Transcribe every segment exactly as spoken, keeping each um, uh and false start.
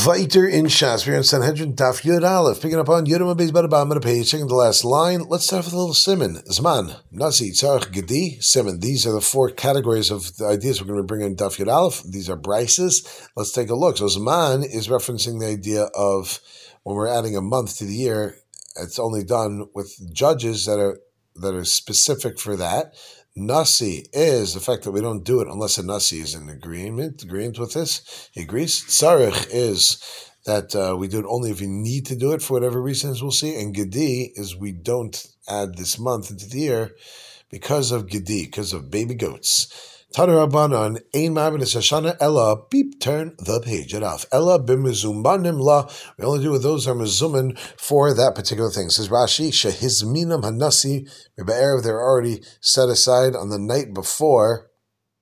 Weiter in Shas, we're in Sanhedrin Daf Yud Aleph, picking up on Yudam Abayz Badabam on the page, checking the last line. Let's start with a little simon. Zman, Nasi, Tzarech, Gedi, Simon. These are the four categories of the ideas we're going to bring in Daf Yud Aleph. These are brises. Let's take a look. So Zman is referencing the idea of when we're adding a month to the year, it's only done with judges that are that are specific for that. Nasi is the fact that we don't do it unless a Nasi is in agreement, agreement with this. He agrees. Tzarech is that uh, we do it only if we need to do it for whatever reasons we'll see. And Gedi is we don't add this month into the year because of Gedi, because of baby goats. Tana Rabbanon, Ein Ma'abin Shashana Ella, beep, turn the page it off. Ella b'mezumbanim la, we only do with those who are mezuman for that particular thing. Says Rashi, Shehizminam hanasi, b'ba'erev, they're already set aside on the night before.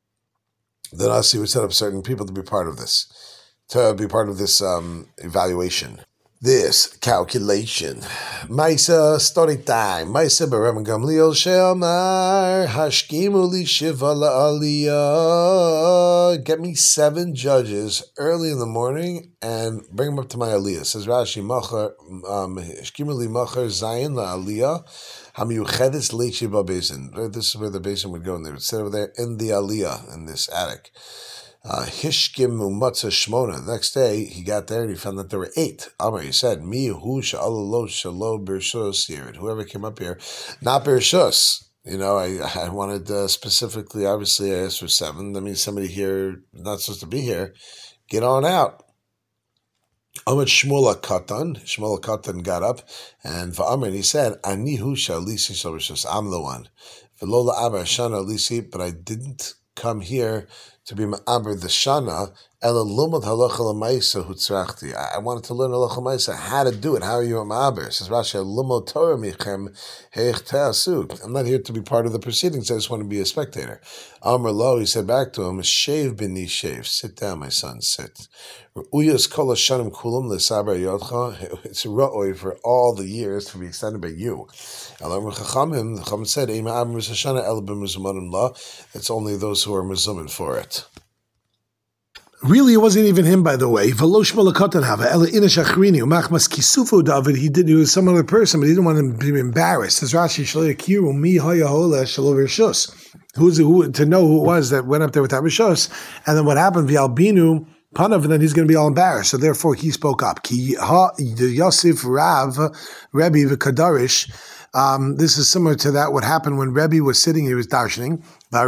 The Nasi would set up certain people to be part of this, to be part of this um, evaluation. This calculation. Maisa story time. Maisa Berem Gamliel Sheamar Hashkimu li Shiva la'aliyah. Get me seven judges early in the morning and bring them up to my aliyah. Says Rashi, Machar Hashkimu li Machar Zayin la'aliyah. Hamiyuchedes le'shiva basin. This is where the basin would go, and they would sit over there in the aliyah in this attic. Hishkim umatzah shmona. The next day he got there and he found that there were eight. Amar, he said, Mi hu sha'alalo shalo birshus here. Whoever came up here, not birshus. You know, I I wanted uh, specifically, obviously, I asked for seven. That means somebody here not supposed to be here. Get on out. Amar Shmuel Katan. Shmuel Katan got up and Va'amar, and he said, Ani hu sha'alisi shal birshus. I'm the one. V'lola abar shana alisi, but I didn't come here to be ma'aber the shana, ela lumad halacha l'maisa hutzrachti. I wanted to learn halacha l'maisa, how to do it. How are you a ma'aber? Says Rashi, lumad Torah michem heich te'asu. I'm not here to be part of the proceedings. I just want to be a spectator. Amar lo, he said back to him, shave b'ni shave. Sit down, my son, sit. Uyas kol hashanim kulam l'saber yodcha. It's a ra'oi for all the years to be extended by you. Elam chachamim, the chacham said, ei ma'aber mishashana ela b'mizumanim la. It's only those who are mizuman for it. Really, it wasn't even him, by the way. He did. He was some other person, but he didn't want him to be embarrassed. Says Rashi, who's who to know who it was that went up there without rishos, and then what happened? V'albinu panav, and then he's going to be all embarrassed. So therefore, he spoke up. Ki ha Yosef Rav Rebbe v'Kadarish. Um, this is similar to that. What happened when Rebbe was sitting? He was darshaning.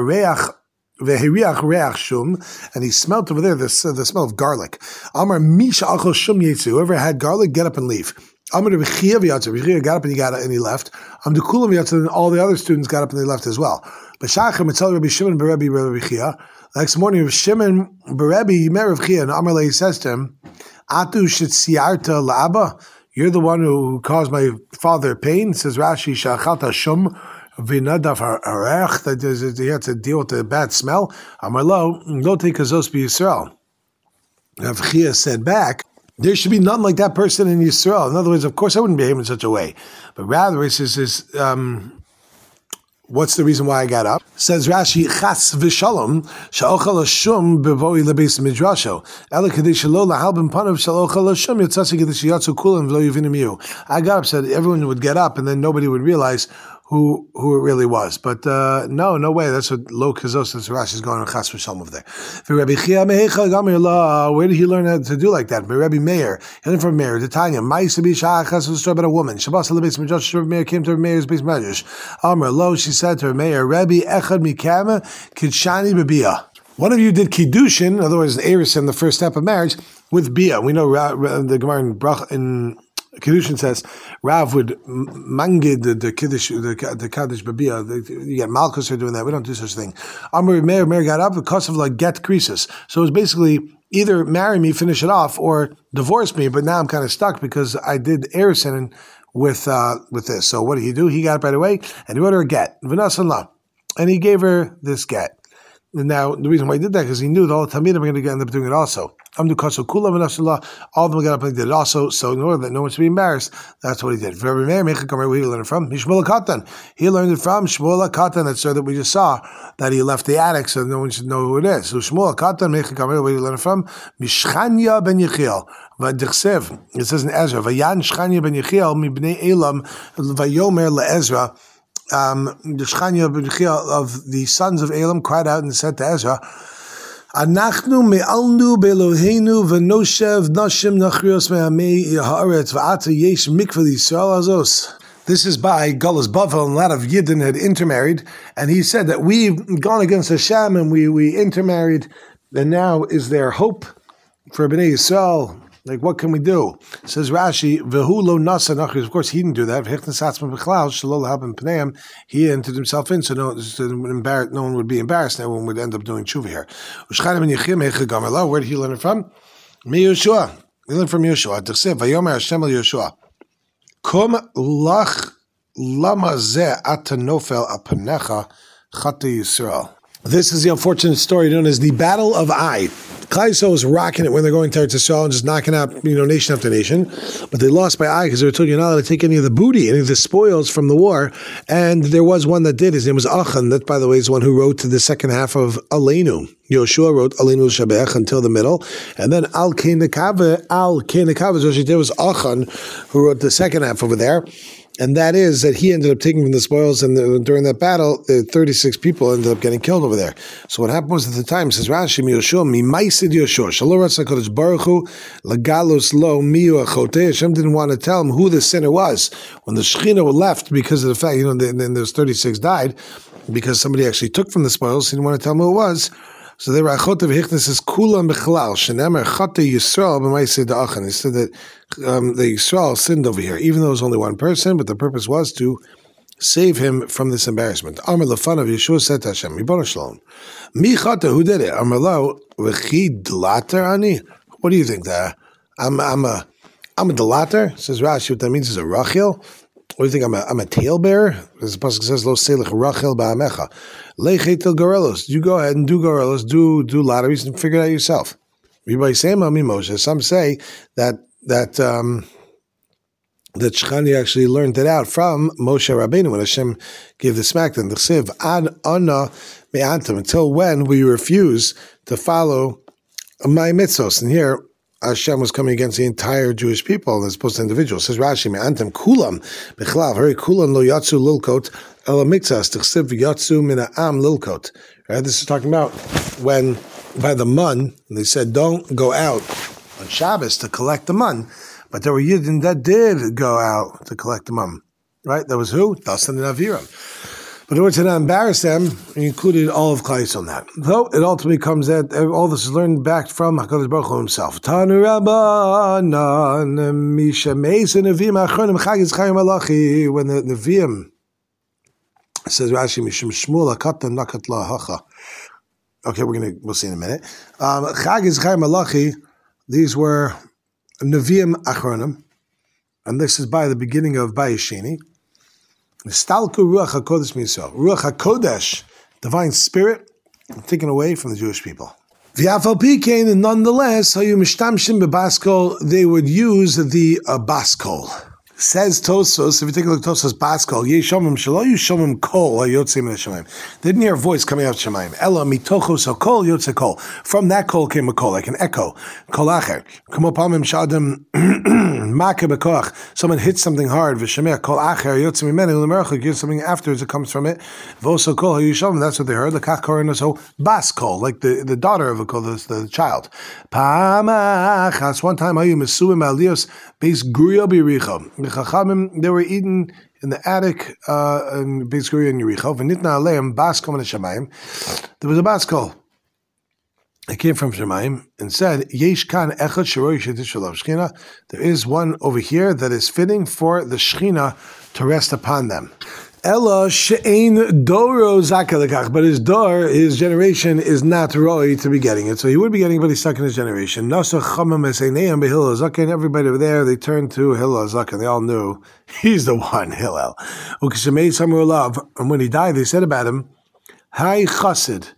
And he smelled over there the, uh, the smell of garlic. Amar misha achol shum yetzu. Whoever had garlic, get up and leave. Amar Rechia v'yatzu. Rechia got up and he got up and he left. Amar Kulam v'yatzu, and all the other students got up and they left as well. B'shachar mitzal Rabbi Shimon b'Rebbe Rechia. Next morning, Rabbi Shimon b'Rebbe he met Rechia, and Amar he says to him, Atu shetziarta la'aba. You're the one who caused my father pain. Says Rashi, shachalta shum. Vinadav harech, that he had to deal with the bad smell. Amarlo, go take Kazos be Yisrael. Rav Chia said back, there should be nothing like that person in Yisrael. In other words, of course, I wouldn't behave in such a way. But rather, it says, is, um, what's the reason why I got up? Says Rashi, Chas v'shalom, sha'ochal hashum bevoi lebeis midrasho. Ela kadesh lo lahalbim panav sha'ochal hashum yotzasi kadesh yatsu kulam v'lo yuvinim you. I got up, said everyone would get up, and then nobody would realize who who it really was. But uh, no, no way. That's what Lo Kazos and Rashi is going on Chas v'shalom over there. Where did he learn how to do like that? Rabbi Meir, he learned from Meir, the Tanya, Ma'isa b'ishah chas v'stor about a woman. Shabbos lebeis midrash, Rabbi Meir came to Rabbi Meir's base medrash. Amar Lo, she said to Rabbi Meir, Rabbi echad mikama kidshani b'biyah. One of you did kiddushin, in other words, erusin, the first step of marriage, with biyah. We know the Gemara in Brach in Kiddushin says Rav would mangid the, the kiddush the the kaddish babia. You get Malchus for doing that. We don't do such a thing. Amar Meir Meir got up because of like get creases. So it's basically either marry me, finish it off, or divorce me. But now I'm kind of stuck because I did erusin with uh, with this. So what did he do? He got up right away and he wrote her a get v'nasan la, and he gave her this get. Now, the reason why he did that because he knew that all the Talmidim were going to end up doing it also. Amdu kaso kula v'nashallah. All of them got up and did it also. So in order that no one should be embarrassed, that's what he did. Rabbi Meir Mechik, where he learned it from? Shmuel Katan. He learned it from Shmuel Katan. That's so that we just saw that he left the attic so no one should know who it is. So Shmuel Katan Mechik, where he learned it from? Mishchanya ben Yechiel. V'dichsev. It says in Ezra. V'yan Shchanya ben Yechiel mibnei Elam v'yomer le'Ezra. Um, the Shchanya of the sons of Elam cried out and said to Ezra, Anachnu me'alnu be'Eloheinu v'noshev nashim nachrios me'amei ha'aretz v'ata yesh mikvah Yisrael azos. This is by Gullus Bavel, and a lot of Yidden had intermarried, and he said that we've gone against Hashem and we, we intermarried, and now is there hope for Bnei Yisrael? Like, what can we do? Says Rashi, Vehu lo nasa nachrios. Of course, he didn't do that. He entered himself in, so no, no one would be embarrassed. No one would end up doing tshuva here. Where did he learn it from? Mi Yeshua. He learned from Yeshua. Vayomer Hashem el Yeshua. Kum lach lama zeh ata nofel apanecha chata Yisrael. This is the unfortunate story known as the Battle of Ai. Klal Yisrael was rocking it when they're going to Eretz Yisrael and just knocking out, you know, nation after nation. But they lost by Ai because they were told you're not allowed to take any of the booty, any of the spoils from the war. And there was one that did. His name was Achan. That, by the way, is one who wrote the second half of Aleinu. Yoshua wrote Aleinu Shabech until the middle. And then Al Keinekave, Al Keinekave, what she did was Achan, who wrote the second half over there. And that is that he ended up taking from the spoils, and the, during that battle, uh, thirty-six people ended up getting killed over there. So what happened was at the time, says Rashi, Mi Yoshua, Mi Maisid Yoshua, Shalom Ratzah Kodesh Baruch Hu, Lagalos Lo Miu Achote. Hashem didn't want to tell him who the sinner was. When the Shechina left, because of the fact, you know, then those thirty-six died, because somebody actually took from the spoils, he didn't want to tell him who it was. So the Rachot of Hichnes says Kulam Bechlal Shenemer Chata Yisrael b'Maaseh Da'achan. He said that um, the Yisrael sinned over here, even though it was only one person, but the purpose was to save him from this embarrassment. Amar Lefanav Yeshua said to Hashem, Ribono Shalom, Mi Chata, who did it? Amar Lo V'chi Dlater Ani. What do you think there? I'm I'm a I'm a Dlater. Says Rashi, what that means is a Rachel. What do you think? I'm a, I'm a talebearer? As the pasuk says, Lo Selech Rachel Ba'amecha. Leichetel Gorelos. You go ahead and do Gorelos, do do lotteries, and figure it out yourself. Some say that that um, that Shechani actually learned it out from Moshe Rabbeinu when Hashem gave the smack to him. The Chsiv Ad Anna Me'antam. Until when we refuse to follow my mitzvos. And here Hashem was coming against the entire Jewish people as opposed to individuals. Says Rashi, Me'antem kulam bechlav, very kulam lo yatsu lilkot ela mitzas t'chsiv yatsu min ha'am lilkot. Right? This is talking about when by the mun, they said don't go out on Shabbos to collect the mun, but there were Yidden that did go out to collect the mun. Right? That was who? Dasan and Aviram. But in order to not embarrass them, he included all of Klal Yisrael in that. Though it ultimately comes that all this is learned back from HaKadosh Baruch Hu himself. Tanu Rabbanan Misha Meis Neviim Achronim Chagiz Chayim Malachi. When the Neviim, says Rashi, Mishum Shmuel Akatan Nakat Lahacha. Okay, we're gonna we'll see in a minute. Um, Chagiz Chayim Malachi. These were Neviim Achronim, and this is by the beginning of Bayesheni. Stalku Ruach HaKodesh Miso. Ruach HaKodesh, divine spirit, taken away from the Jewish people. V'yafal pikein, and nonetheless, hayu mishtamshim bebaskol, they would use the uh, baskol. Says Tosfos, if you take a look at Tosfos baskol, yeshomim shelo yeshomim kol hayotzei min hashamayim. They didn't hear a voice coming out of Shemayim. Ela mitochos hakol yotzei kol. From that kol came a kol, like an echo. Kol acher. Kumopamim shadam makeh bekoach. Someone hits something hard. V'shemeh kol acher yotzei mimenu l'merachuk. Here's something afterwards that comes from it. V'oso kol hayishomim. That's what they heard. L'kach korin so baskol, like the, the daughter of a kol, the, the child. Pa'amachas. One time hayu mesuim aliyos beis gurio b'yericho. Chachamim, they were eaten in the attic uh, in Beis Guria and Yericho. V'nitna aleim baskol min hashamayim. There was a baskol. It came from Shemayim and said, Yesh kan echad shiroi shetish shalav shchina. There is one over here that is fitting for the shchina to rest upon them. Ella she'ein doro zakelekach, but his dor, his generation is not roi to be getting it. So he would be getting it, but he's stuck in his generation. Nasa chamam eseineim behillel zaken. Everybody over there, they turned to Hillel zaken. They all knew he's the one, Hillel. Ukishemei samuel love. And when he died, they said about him, Hai chassid,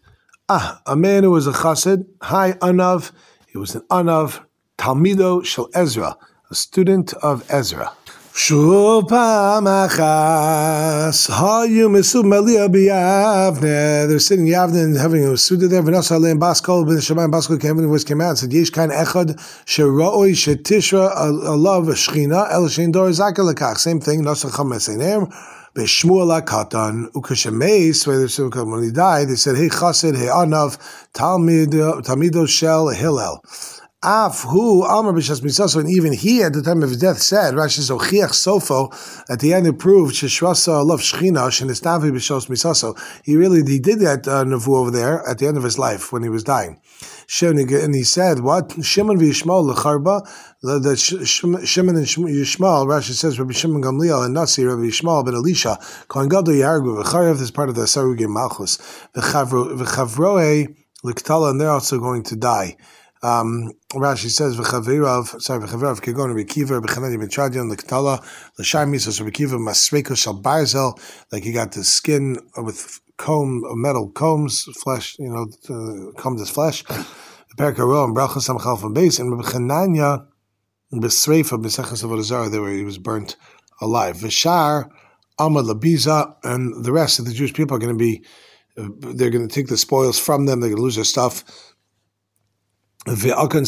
Ah, a man who was a chassid, Hi Anav, he was an Anav, Talmido Shel Ezra, a student of Ezra. Shuv pamachas hayu mesud malia biyavne. They're sitting in Yavne and having a suda there. V'nasa aleim baskol ben Shemayim baskol came when he was came out and said yesh kain echad sheroi shetishra alav shchina el shein dor zakar lekach. Same thing. Nasa chames enem b'shmuel hakatan ukashemeis. When he died, they said hey chassid hey anav talmid talmido shel Hillel. Af who Amar b'shas misaso, and even he at the time of his death said, Rashi zochiach sofo, at the end it proved sheshrasa alav shchina shenistavi b'shas misaso. He really he did that uh, nevu over there at the end of his life when he was dying. And he said, what Shimon v'Yishmael lecharba, that Shimon and Yishmael, Rashi says Rabbi Shimon Gamliel and Nasi Rabbi Yishmael ben Elisha Kohen Gadol Yargu v'charev is part of the Sarugim Malchus v'chavroe l'ktala, and they're also going to die. Um, Rashi says v'chavirav, sorry v'chavirav kegon Rabbi Kiva b'chanani ben Chadion l'ktala l'sharmis as Rabbi Kiva masreko shal barzel, like he got the skin with comb, metal combs, flesh, you know, uh, combed his flesh. Perkaro and brachas samchal from base, and Rabbi Chananya b'sreifa b'sechas avodah zarah, there where he was burnt alive. V'shar amad labiza, and the rest of the Jewish people are going to be, uh, they're going to take the spoils from them. They're going to lose their stuff. And there's going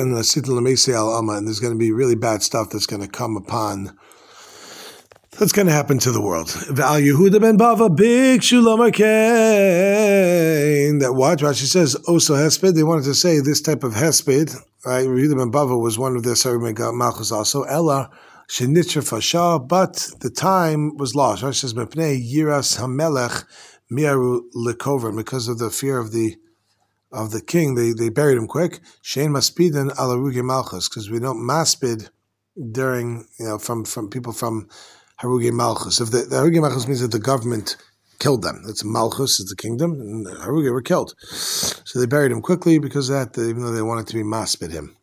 to be really bad stuff that's going to come upon, that's going to happen to the world. Yehuda ben Bava, big shulam arkain. That what? Rashi says, also hesped. They wanted to say this type of hesped. Right? Yehuda ben Bava was one of their Sarim Malchus also. Ella shenitcher fasha, but the time was lost. Rashi says, mepnei yiras hamelech miaru lekover, because of the fear of the of the king, they, they buried him quick. Shein maspidin ala rugi malchus, because we don't maspid during, you know, from, from people from harugi malchus. If the, the harugi malchus means that the government killed them. It's malchus, it's the kingdom, and the harugi were killed. So they buried him quickly because of that, even though they wanted to be maspid him.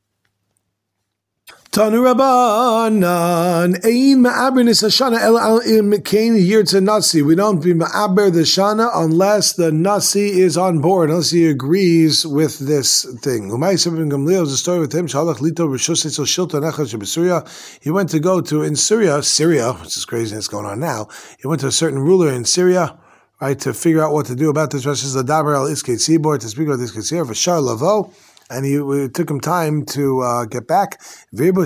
Tanu Rabbanan, Ein Ma'aber Nisashana El Im Kain Yirtze Nasi. We don't be Ma'aber the Shana unless the Nasi is on board, unless he agrees with this thing. Umay Sebim Gamliel is a story with him. Shalach Lito B'Shusitzel Shilta Nechach B'Syria. He went to go to in Syria, Syria, which is crazy that's going on now. He went to a certain ruler in Syria, right, to figure out what to do about this. Rashi says Ladaber Al Iskei Tzibor, to speak about this Iskei Tzibor, V'Shar Lavo. And he, it took him time to uh, get back. And the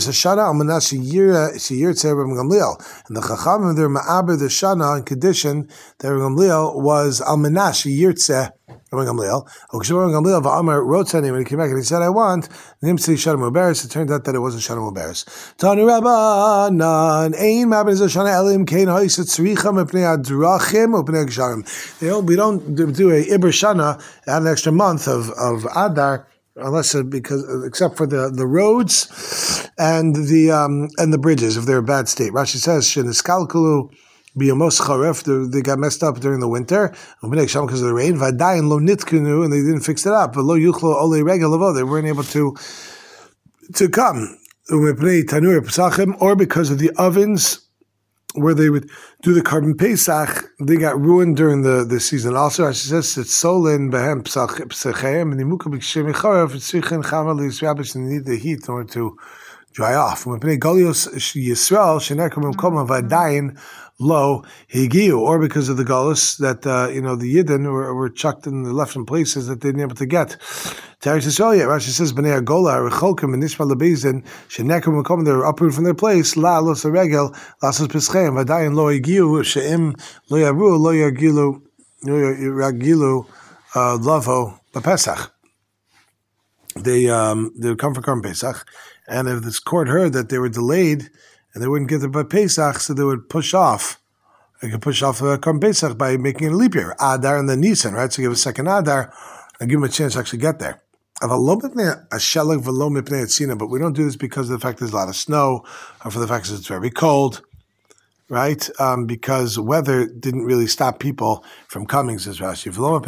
Chachamim, they're ma'aber the shana in condition that Gamliel was almanash yirtzeh Rabbi Gamliel. Rabbi Gamliel v'amar wrote to him when he came back and he said, "I want nimtzi shana muberes." It turned out that it wasn't shana muberes. Tanu Rabbanan ein ma'aber the shana elim kein ha'isat tzricha mepnei adrachim upnei gsharim. They don't, we don't do a iber shana, add an extra month of of Adar. Unless uh, because uh, except for the, the roads and the um, and the bridges if they're in bad state. Rashi says sheniskalkulu biyamos charef, they got messed up during the winter because of the rain. Vadayin lo nitkunu, and they didn't fix it up. But lo yuchlo ole regalavo, they weren't able to to come. Or because of the ovens where they would do the carbon pesach, they got ruined during the, the season. Also, as she says, it's solin behem psachem and imuka b'kshem yicharev tzrichin chamer li'yisrabish, and they need the heat in order to dry off. Golios Yisrael shenekum imkomah v'adayin lo higiu, or because of the Golos that uh, you know the Yidden were, were chucked and left in places that they didn't able to get. Teres Yisrael yet. Rashi says b'nei Agola recholkim and nishma lebezin shenekum imkomah, they were uprooted from their place. La los regel lasos peschem v'adayin lo higiu sheim lo yaru lo yagilu lo yagilu lavo b'Pesach. They um they would come for Korban Pesach. And if this court heard that they were delayed and they wouldn't get there by Pesach, so they would push off. They could push off uh, Korban Pesach by making it a leap year, Adar and then Nisan, right? So give a second Adar and give them a chance to actually get there. But we don't do this because of the fact there's a lot of snow, or for the fact that it's very cold, right? Um, because weather didn't really stop people from coming, says Rashi.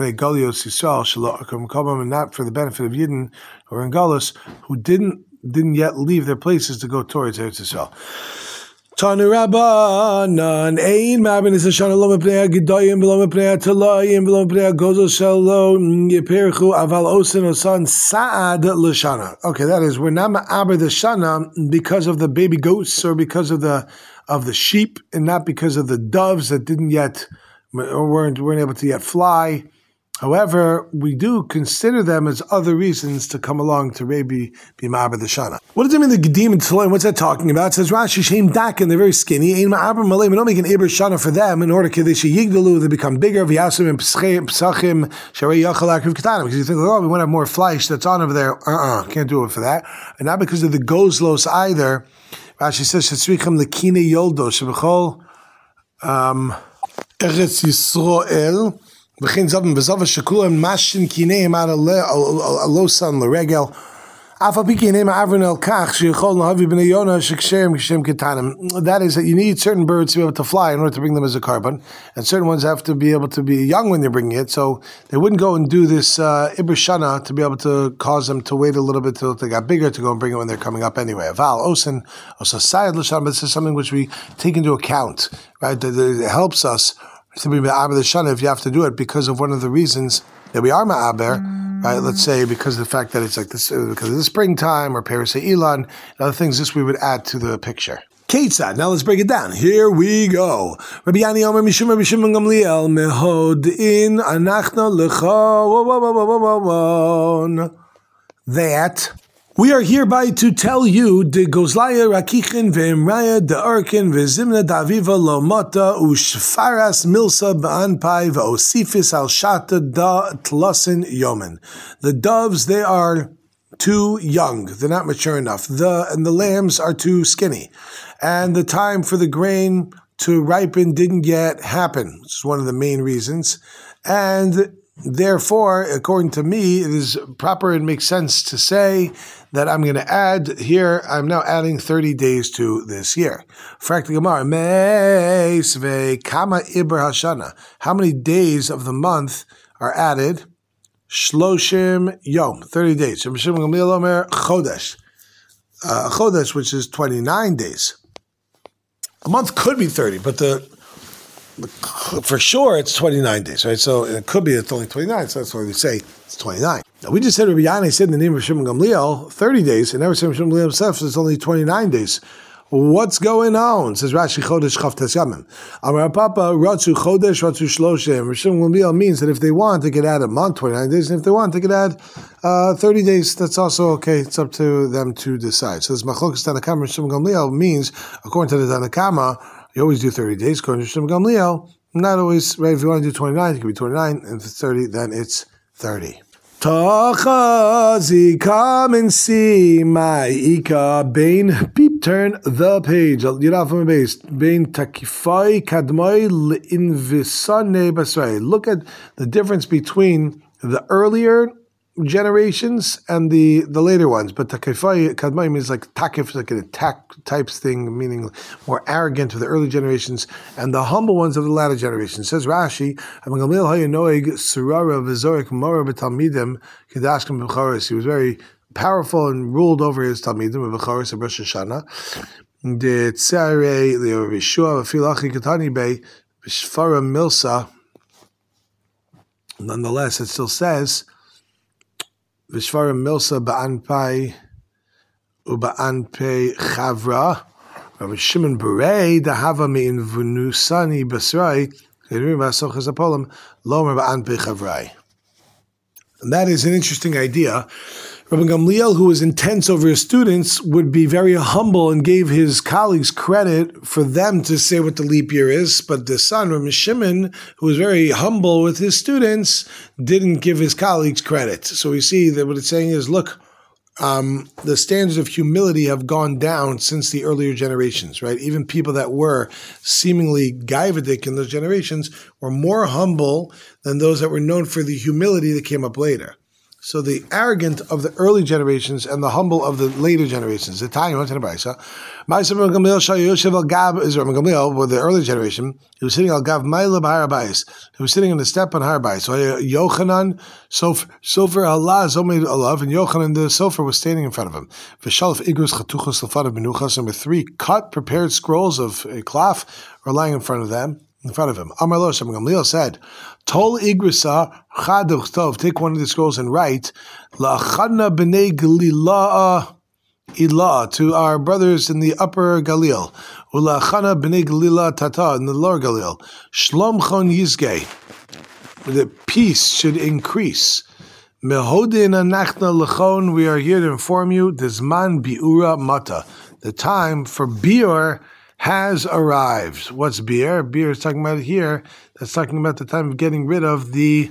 And not for the benefit of Yidden or in Galus, who didn't didn't yet leave their places to go towards Eretz Yisrael. Tanu Rabbanan Ein Ma'abin is a Shana Lo Mepnei Gedoyim V'lo Mepnei Talayim V'lo Mepnei Gozo Shelo Yipirchu Aval Osin Osan Saad L'Shana. Okay, that is we're not Ma'aber the Shana because of the baby goats or because of the of the sheep and not because of the doves that didn't yet or weren't weren't able to yet fly. However, we do consider them as other reasons to come along to Rebbe B'Ma'aber the Shana. What does it mean, the Gedim and Tzolim? What's that talking about? It says, Rashi, Shem Dakin, they're very skinny. Ein Ma'aber Malay, we don't make an Eber Shana for them in order to they Yigdalu, they become bigger. V'yasim and Psachim, Sharei Yachal Akriv Ketanim. Because you think, oh, we want to have more flesh that's on over there. Uh-uh, can't do it for that. And not because of the Gozlos either. Rashi says, Shetzrichim Lekine Yoldo, Shebechol, um, Eretz Yisroel, V'chein Zavim V'zava Shekulam Mashin Kineim Ad Alosan L'Regel Afa Piki Neim Avrin El Kach Sheichol Nahavi B'nei Yonah Shekshem Kishem Ketanim. That is that you need certain birds to be able to fly in order to bring them as a carbon, and certain ones have to be able to be young when they're bringing it. So they wouldn't go and do this uh, Iber Shana to be able to cause them to wait a little bit till they got bigger to go and bring it when they're coming up anyway. Aval Osin Osa Sayed L'Shana, but this is something which we take into account, right? That it helps us to be Ma'aber the Shana if you have to do it because of one of the reasons that we are Ma'aber, mm. right? Let's say because of the fact that it's like this, because of the springtime or Paris Ilan, and other things, this we would add to the picture. Ketzad. Now let's break it down. Here we go. Rabbi Yani Omer Mishum Rabbi Shimon Gamliel Mehod in Anachna Lecha that we are hereby to tell you the Gozlaya Rakichin ve'imraya de Arkin ve'zimna daviva lo mata u'shfaras milsa ba'anpai ve'osifis al shata da tlasin yomen. The doves, they are too young. They're not mature enough. The and the lambs are too skinny. And the time for the grain to ripen didn't yet happen, which is one of the main reasons. And therefore, according to me, it is proper and makes sense to say that I'm going to add here, I'm now adding thirty days to this year. How many days of the month are added? Shloshim Yom, thirty days. Chodesh, uh, Chodesh, which is twenty-nine days. A month could be thirty, but the for sure it's twenty-nine days, right? So it could be it's only twenty-nine, so that's why we say it's twenty-nine. Now we just said Rabbi Yanai said in the name of Shimon Gamliel thirty days, and never said Shimon Gamliel himself, so it's only twenty-nine days. What's going on? Says Rashi Chodesh Chavtes Yamim. Amar Papa Ratzu Chodesh Ratzu Shloshim. Shimon Gamliel means that if they want, they could add a month, twenty-nine days, and if they want, they could add uh, thirty days. That's also okay. It's up to them to decide. So this Machlokas Tanakama Shimon Gamliel means, according to the Tanakama, you always do thirty days. According to Shimon Gamliel, not always, right? If you want to do twenty-nine, it can be twenty-nine, and if it's thirty, then it's thirty. Tachazi, come and see my Ika Bain. Peep, turn the page. Yirafim base. Bain takifai kadmai invisane basray. Look at the difference between the earlier generations and the, the later ones. But takifai kadmai means like takif, like an attack types thing, meaning more arrogant to the early generations, and the humble ones of the latter generations. Says Rashi, he was very powerful and ruled over his Talmidim of Becharis of Rosh Hashanah. The Tzarei Le'Yeshua V'Filachi Katani Bei V'Shfara Milsa. Nonetheless, it still says V'Shfara Milsa Ba'anpai Uba'anpei Chavra. Rabbi Shimon Berei Dahava Me'in V'Nusani Basrai Kerim V'Asochas Apolim Lomer Ba'anpei Chavrai. And that is an interesting idea. Rabbi Gamliel, who was intense over his students, would be very humble and gave his colleagues credit for them to say what the leap year is. But the son, Rabbi Shimon, who was very humble with his students, didn't give his colleagues credit. So we see that what it's saying is, look, um, the standards of humility have gone down since the earlier generations, right? Even people that were seemingly gaivadik in those generations were more humble than those that were known for the humility that came up later. So the arrogant of the early generations and the humble of the later generations. The time went to the Brisa. Ma'aser Gamliel Shayoshev al Gab Israel Gamliel, with the early generation, he was sitting al Gav Maila B'Har Bayis. He was sitting on the step on Har Bayis. So Yochanan Sofer Sofer Allah Zomei Alav, and Yochanan the Sofer was standing in front of him. V'Shalf Igros Chatuchas Lefanav Benuchas, and with three cut prepared scrolls of a cloth were lying in front of them. In front of him, Amar Lo Shem Gamliel said, "Tol Igrisa Chaduch Tov. Take one of the scrolls and write La'achadna b'nei Galila Ilah, to our brothers in the upper Galil, Ula'achana b'nei Galila Tata, in the lower Galil. Shlom Chon Yizgei, the peace should increase. Mehodin Anachna Lechon, we are here to inform you. Dezman Biura Mata, the time for biur has arrived." What's beer? Beer is talking about here. That's talking about the time of getting rid of the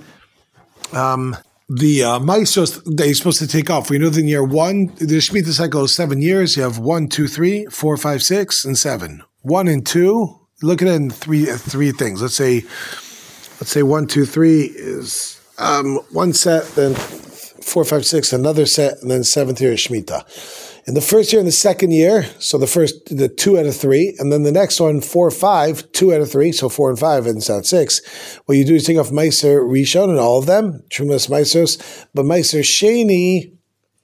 um, the uh, maestros that you're supposed to take off. We know that in year one, the Shemitah cycle is seven years. You have one, two, three, four, five, six, and seven. One and two. Look at it in three uh, three things. Let's say let's say one, two, three is um, one set, then four, five, six, another set, and then seventh year is Shemitah. In the first year and the second year, so the first, the two out of three, and then the next one, four, five, two out of three, so four and five, and it's not six. What you do is take off Meiser Rishon and all of them, Trumas Meisers, but Meiser Sheni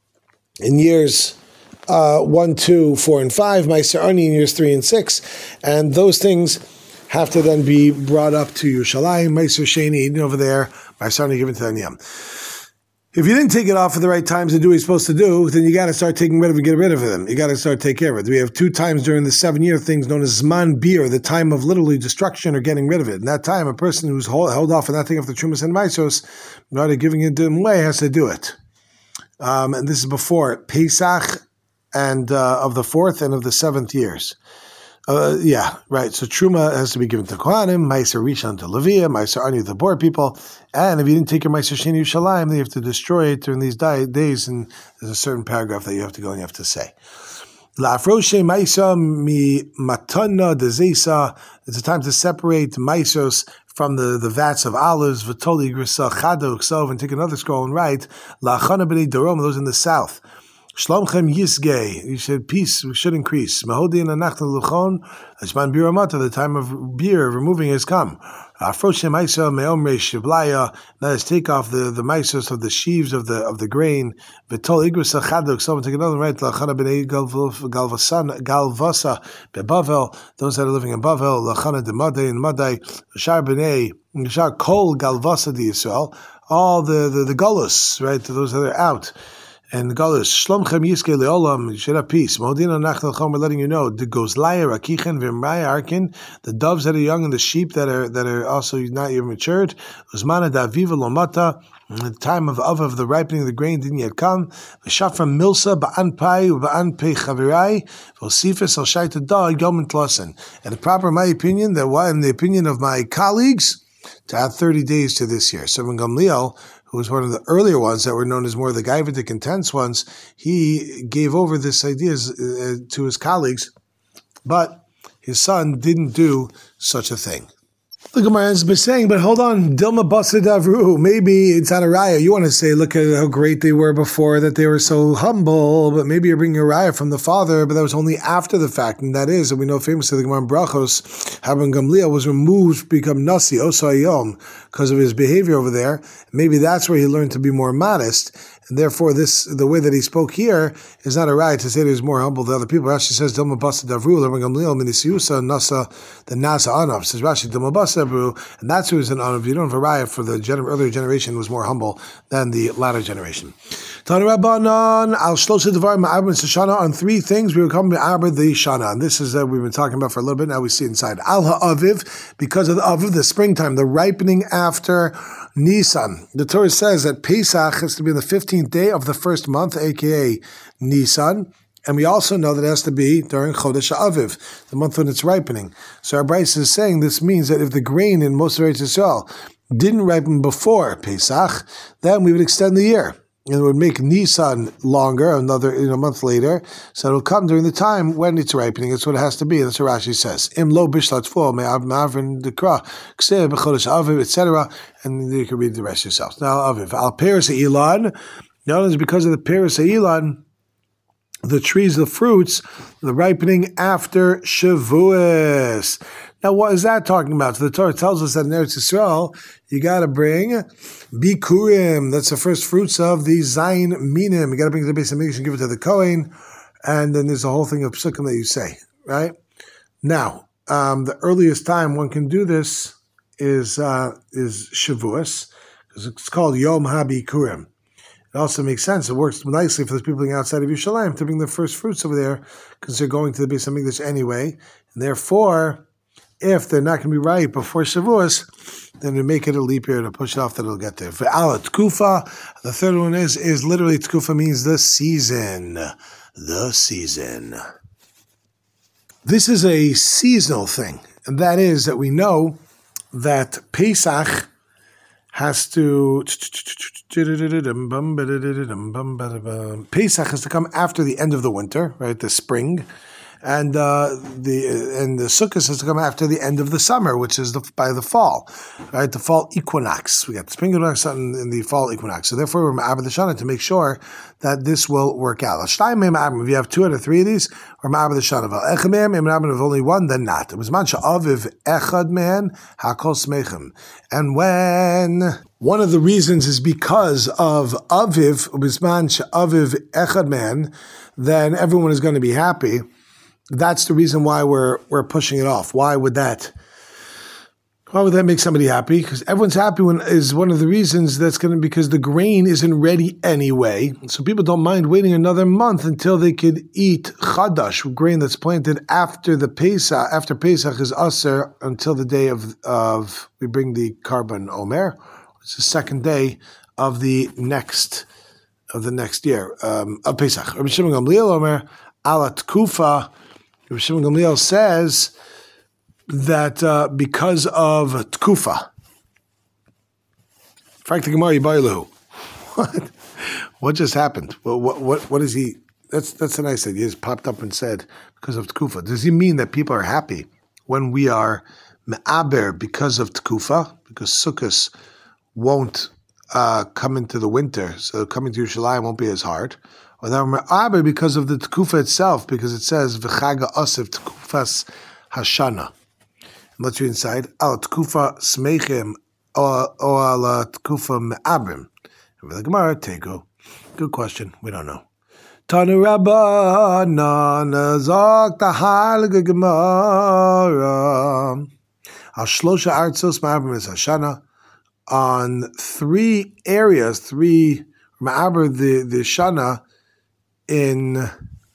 in years uh, one, two, four, and five, Meiser Ani in years three and six, and those things have to then be brought up to Yerushalayim, Meiser Sheni, eaten over there, Meiser Ani given to Daniel. If you didn't take it off at the right times to do what you're supposed to do, then you got to start taking rid of it, get rid of them. You got to start taking care of it. We have two times during the seven-year things known as Zman Bir, the time of literally destruction or getting rid of it. In that time, a person who's hold, held off and not taking off the Trumas and Maisos, in order giving it away, has to do it. Um, and this is before Pesach and uh, of the fourth and of the seventh years. Uh, yeah, right. So Truma has to be given to Kohanim, Meiser Rishon to Leviah, Meiser Ani to the poor people, and if you didn't take your Meiser Sheni Yerushalayim, then you have to destroy it during these di- days, and there's a certain paragraph that you have to go and you have to say. La'afroshe Maisa mi matana dezesa. It's a time to separate Meisos from the, the vats of olives, V'toli Grisa Chado Ksov, and take another scroll and write La'achana b'nei Dorom, those in the south. Shlomchem Yisgei, you said peace should increase. Mahodin Anachna Luchon, Ashman Biramata, the time of beer removing has come. Afroshem Maisa Meomre Shiblaya, let us take off the, the maisos of the sheaves of the of the grain. V'tol Igros Achadok, someone take another right, Lachana b'nei Galvasa Bebavel, those that are living in Bavel, Lachana de Madai and Madai, Shar b'nei, Shar Kol Galvasa de Yisrael, all the, the, the Gullus, right, those that are out. And Galus, Shlomchem Yiske Leolam, you should have peace. Modina Nachal Chom, we're letting you know, the Gozlaya, Rakichen, Vimraya, Arkin, the doves that are young and the sheep that are that are also not yet matured. Uzmana Daviva Lomata, the time of of, of the ripening of the grain didn't yet come. V'shafram Milsa, Ba'an Pai, Ba'an Pei Chavirai, V'osifis Al Shaita Da, Yom Tlosen. And the proper, in my opinion, that why, in the opinion of my colleagues, to add thirty days to this year. So when Gamliel, who was one of the earlier ones that were known as more the Gaivitic intense ones, he gave over this idea uh, to his colleagues, but his son didn't do such a thing. The Gemara has been saying, but hold on, Dilma Basa Davru, maybe it's not a raya. You want to say, look at how great they were before, that they were so humble, but maybe you're bringing a raya from the father, but that was only after the fact, and that is, and we know famously the Gemara in Brachos, how when Gamliel was removed to become Nasi, Osayom, because of his behavior over there. Maybe that's where he learned to be more modest, and therefore this the way that he spoke here is not a right to say that he's more humble than other people. Rashi says Dilma Basa Davru, Rabban Gamliel Minisiusa Nasa the Nasa Anav. Says Rashi Dilma Basa Davru, and that's who is an Anav. You don't have a raya for the gener- earlier generation was more humble than the latter generation. Tana Rabbanon al Shlosha Devar Ma'abed Shana, on three things we were coming to Ma'abed the Shana, and this is that uh, we've been talking about for a little bit. Now we see inside Al Ha'aviv, because of the Aviv, the springtime, the ripening after Nisan. The Torah says that Pesach has to be the fifteenth day of the first month, aka Nisan, and we also know that it has to be during Chodesh Aviv, the month when it's ripening. So our Bryce is saying this means that if the grain in most of Eretz Yisrael didn't ripen before Pesach, then we would extend the year. and it would make Nisan longer, another in a month later. So it'll come during the time when it's ripening. That's what it has to be. That's what Rashi says. Im lo bishlat full me'avin dekra kseh b'chodesh aviv, et cetera. And you can read the rest yourself. Now aviv al peres ha'ilon. Now it's because of the peres ha'ilon, the trees, the fruits, the ripening after Shavuos. Now, what is that talking about? So the Torah tells us that in Eretz Yisrael, you got to bring Bikurim. That's the first fruits of the Zayin Minim. You got to bring it to the Beis Hamikdash and give it to the Kohen. And then there's a whole thing of Psukim that you say, right? Now, um, the earliest time one can do this is uh, is Shavuos, because it's called Yom HaBikurim. It also makes sense. It works nicely for the people living outside of Yerushalayim to bring the first fruits over there, because they're going to the Beis Hamikdash anyway. And therefore, if they're not going to be ripe before Shavuos, then we make it a leap year to push it off that it'll get there. For Ala Tkufa, the third one is is literally Tkufa means the season. The season. This is a seasonal thing, and that is that we know that Pesach has to Pesach has to come after the end of the winter, right? The spring. And uh, the and the Sukkot has to come after the end of the summer, which is the, by the fall, right? The fall equinox. We got the spring equinox and, and the fall equinox. So therefore, we're ma'aber the shana to make sure that this will work out. If you have two out of three of these, we're ma'aber the shana. If only one, then not. It was mancha aviv echad man hakol smechem. And when one of the reasons is because of aviv, bisman aviv echad man, then everyone is going to be happy. That's the reason why we're we're pushing it off. Why would that? Why would that make somebody happy? Because everyone's happy when is one of the reasons that's going to because the grain isn't ready anyway. So people don't mind waiting another month until they could eat chadash, grain that's planted after the Pesach. After Pesach is aser until the day of of we bring the carbon omer. It's the second day of the next of the next year um, of Pesach. Rabbi Shimon Gamliel omer alat kufa. Rabbi Shimon Gamliel says that uh, because of Tkufa. Frank the Gemara Yibailu. What? What just happened? Well, what, what, what is he? That's that's a nice thing. He just popped up and said, because of Tkufa. Does he mean that people are happy when we are me'aber because of Tkufa? Because Sukkot won't uh, come into the winter, so coming to Yerushalayim won't be as hard. Or that we're me'aber because of the Tkufa itself, because it says, V'chaga Osif Tkufas Hashana. Let's read inside. Al tkufa smechim or al tkufa me'abrim. The Gemara, Tegu. Good question. We don't know. Tanu Rabbanan Zok Tahal Gemara. Al Shlosha Artzos Me'abrim is Hashana. On three areas, three Me'abr the the Shana in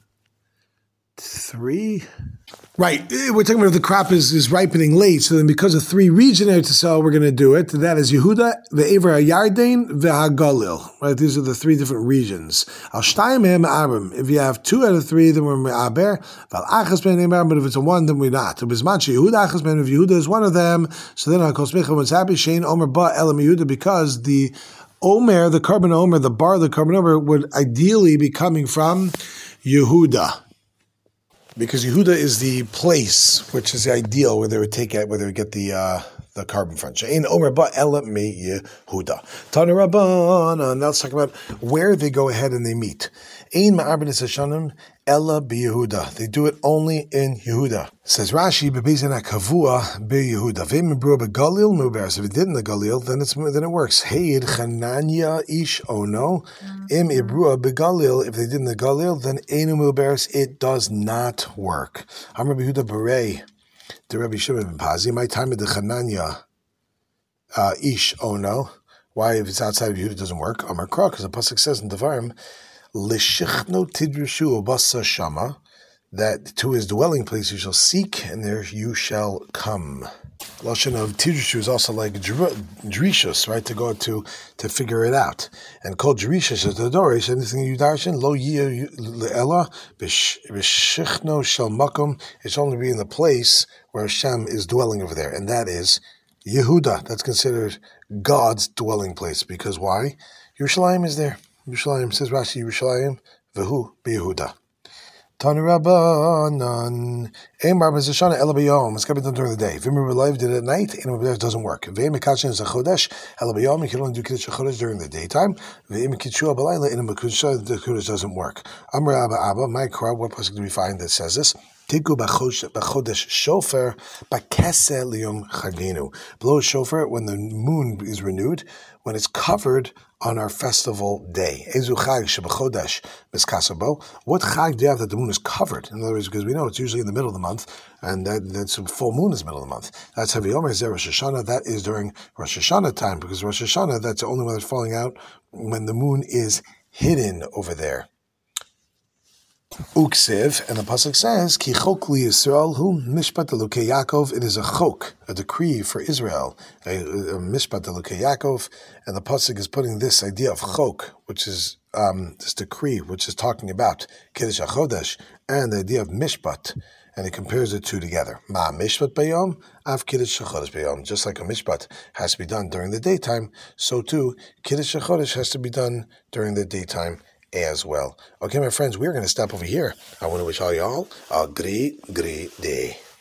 three. Right, we're talking about if the crop is, is ripening late, so then because of three regions to sell, we're going to do it. That is Yehuda, the Ever HaYarden, VeHaGalil. Right, these are the three different regions. Al Shtayim Me'abrim. If you have two out of three, then we're Me'aber. Val Achas Ben Me'abrim, but if it's a one, then we're not. Bismanchi Yehuda Achas Ben, if Yehuda is one of them, so then I'll call Smicha when it's happy. Shane Omer Ba Elam Yehuda, because the Omer, the carbon Omer, the bar, the carbon Omer would ideally be coming from Yehuda. Because Yehuda is the place, which is the ideal where they would take it, where they would get the uh, the carbon front. She'ein Omer ba ela me Yehuda. Tanu Rabbanan. Now let's talk about where they go ahead and they meet. Ein ma'arben es hashanim ela be Yehuda. They do it only in Yehuda. Says Rashi, bebezin hakavua be Yehuda. V'im mebrua begalil muberes. If it did in the Galil, then it's then it works. Heid Chananya ish ono. Im ibrua begalil. If they did in the Galil, then einu muberes. It does not work. I'm Rabbi Yehuda Berei. The Rabbi Shimon ben Pazi. My time at the Chananya uh, ish ono. Why, if it's outside of Yehuda, it doesn't work? Amar Kra, because the pasuk says in Devarim, L'shichno tidrishu obasa shama, that to his dwelling place you shall seek, and there you shall come. Lashon of tidrishu is also like drishus, right? To go to to figure it out. And called drishus is the dorish. Anything you darshan lo yeh le'ela b'shichno shel makom. It's only be in the place where Hashem is dwelling over there, and that is Yehuda. That's considered God's dwelling place, because why? Yerushalayim is there. Yerushalayim, says Rashi, Yerushalayim, Vehu Beyehuda. Tani Rabbanan. Aim Rabban Zashana Ela B'yom. It's got to be done during the day. V'imir B'leiv did it at night, and it doesn't work. V'im Mikachin is a Chodesh. Ela B'yom, you can only do Kiddush Chodesh during the daytime. V'im Kitshua B'layla, and the Kiddush doesn't work. Amr Abba Abba, my crowd, what pasuk do we find that says this? Tiku b'chodesh shofar b'keseh liyom chagenu. Blow a shofar when the moon is renewed, when it's covered on our festival day. Ezu chag shebechodesh miskasabo. What chag do you have that the moon is covered? In other words, because we know it's usually in the middle of the month, and that, that's full moon is the middle of the month. That's Havi Omer Zeh Rosh Hashanah. That is during Rosh Hashanah time, because Rosh Hashanah, that's the only one that's falling out when the moon is hidden over there. Uksiv, and the pasuk says, "Ki chok li Yisrael hu mishpat elokei Yaakov." It is a chok, a decree for Israel, a, a mishpat elokei Yaakov, and the pasuk is putting this idea of chok, which is um, this decree, which is talking about Kiddush HaChodesh, and the idea of mishpat, and it compares the two together. Ma mishpat bayom, av Kiddush HaChodesh bayom. Just like a mishpat has to be done during the daytime, so too Kiddush HaChodesh has to be done during the daytime as well. Okay, my friends, we're going to stop over here. I want to wish all y'all a great, great day.